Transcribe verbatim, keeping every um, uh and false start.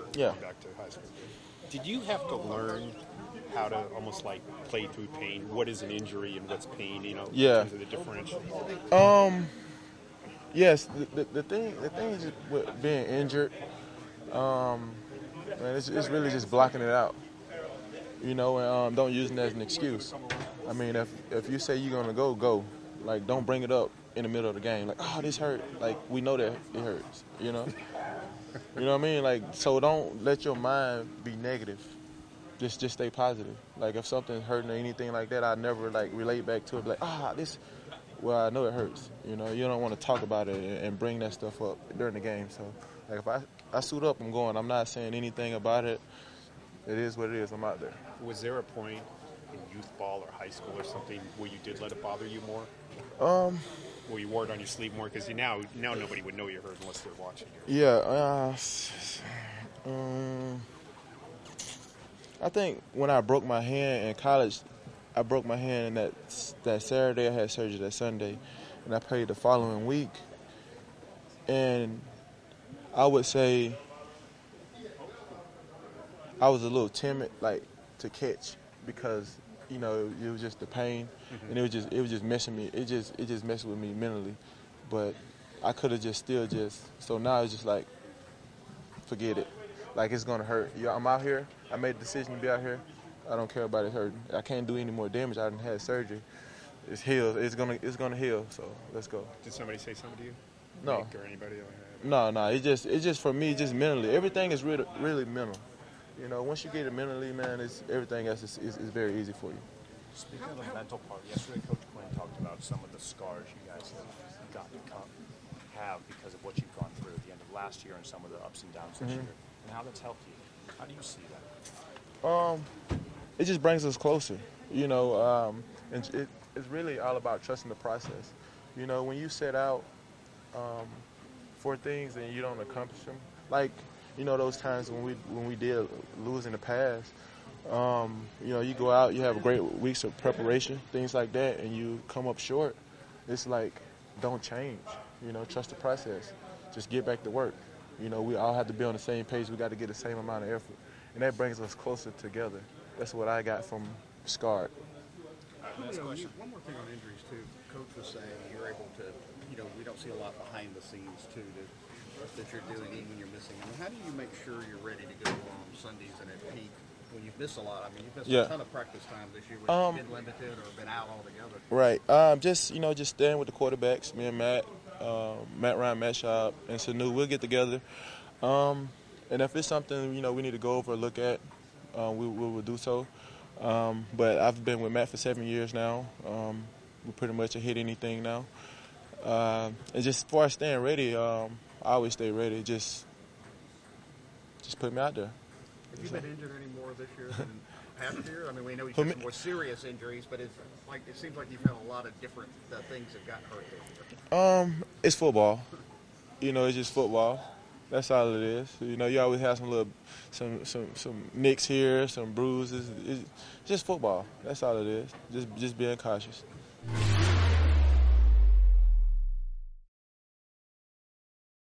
Yeah. going back to high school. Did you have to learn how to almost like play through pain? What is an injury and what's pain? You know, in Yeah. terms of the differential. Um. Yes. The, the, the thing the thing is with being injured, um, man, it's, it's really just blocking it out. You know, and um, don't use it as an excuse. I mean, if if you say you're gonna go, go. Like, don't bring it up in the middle of the game. Like, oh, this hurt. Like, we know that it hurts. You know. You know what I mean? Like, so don't let your mind be negative. Just just stay positive. Like, if something's hurting or anything like that, I never like relate back to it. Be like, ah, this. Well, I know it hurts. You know, you don't want to talk about it and, and bring that stuff up during the game. So, like, if I I suit up, I'm going. I'm not saying anything about it. It is what it is. I'm out there. Was there a point in youth ball or high school or something where you did let it bother you more? Um. Where you wore it on your sleeve more? Because you now now nobody would know you hurt unless they're watching you. Yeah. Uh, um, I think when I broke my hand in college, I broke my hand that that Saturday. I had surgery that Sunday, and I played the following week. And I would say I was a little timid, like to catch, because you know it was just the pain, mm-hmm. and it was just it was just messing me. It just it just messed with me mentally, but I could have just still just. So now it's just like, forget it. Like, it's gonna hurt. Yeah, I'm out here. I made the decision to be out here. I don't care about it hurting. I can't do any more damage. I didn't have surgery. It's healed. It's gonna it's gonna heal. So let's go. Did somebody say something to you? No. Nick or anybody? No, no. It's just it's just for me, just mentally. Everything is really really mental. You know, once you get it mentally, man, it's everything else is, is, is very easy for you. Speaking of the mental part, yesterday Coach Quinn talked about some of the scars you guys have gotten to come, have because of what you've gone through at the end of last year and some of the ups and downs this Mm-hmm. year, and how that's helped you. How do you see that? Um, it just brings us closer. You know, um, and it, it's really all about trusting the process. You know, when you set out um, for things and you don't accomplish them, like, you know, those times when we when we did lose in the past, um, you know, you go out, you have great weeks of preparation, things like that, and you come up short. It's like, don't change. You know, trust the process. Just get back to work. You know, we all have to be on the same page. We got to get the same amount of effort, and that brings us closer together. That's what I got from Scarred. You know, you- one more thing on injuries too. Coach was saying you're able to, you know, we don't see a lot behind the scenes too that, that you're doing even when you're missing. I mean, how do you make sure you're ready to go on Sundays and at peak when you've missed a lot? I mean, you've missed Yeah. a ton of practice time this year, Um, which been limited or been out altogether. Right. Um, just, you know, just staying with the quarterbacks, me and Matt, uh, Matt Ryan, Matt Schaub, and Sanu. We'll get together. Um, and if it's something, you know, we need to go over or look at, uh, we, we will do so. Um, but I've been with Matt for seven years now. Um, we pretty much hit anything now. Uh, and just as far as staying ready, um, I always stay ready. Just, just put me out there. Have you been injured any more this year than past year? I mean, we know you've Who had me- some more serious injuries, but it's like it seems like you've had a lot of different uh, things that got hurt this year. Um, it's football. You know, it's just football. That's all it is. You know, you always have some little, some some some nicks here, some bruises. It's just football. That's all it is. Just just being cautious.